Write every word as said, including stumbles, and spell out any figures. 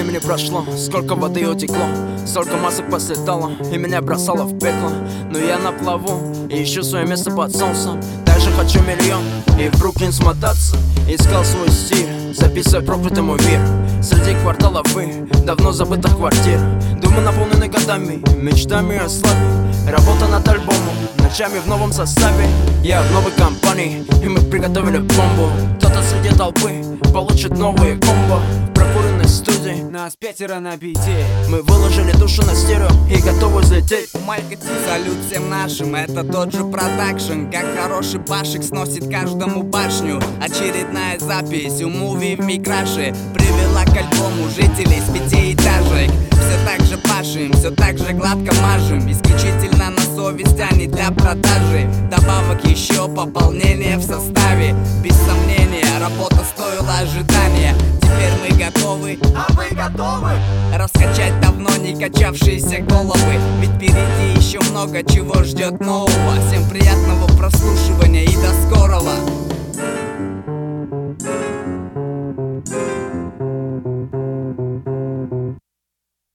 времени прошло, сколько воды утекло, столько масок послетало и меня бросало в пекло. Но я на плаву и ищу свое место под солнцем. Также хочу миллион и в Бруклин смотаться. Искал свой стиль, записывая проклятый мой мир. Среди кварталов и давно забытых квартир. Думы наполнены годами, мечтами о славе. Работа над альбомом, ночами в новом составе. Я в новой компании, и мы приготовили бомбу. Кто-то среди толпы получит новые комбо. В прокуренной студии нас пятеро на бите. Мы выложили душу на стерео и готовы взлететь. Майка Ти, салют всем нашим, это тот же продакшн. Как хороший башик сносит каждому башню. Очередная запись у муви в микраше привела к альбому жителей с пятиэтажек. Все так же пашем, все так же гладко мажем. Исключительно на совесть, а не для продажи. Добавок еще пополнение в составе. Без сомнения, работа стоила ожидания. Теперь мы готовы, а вы готовы? Раскачать давно не качавшиеся головы. Ведь впереди еще много чего ждет нового. Всем приятного просмотра.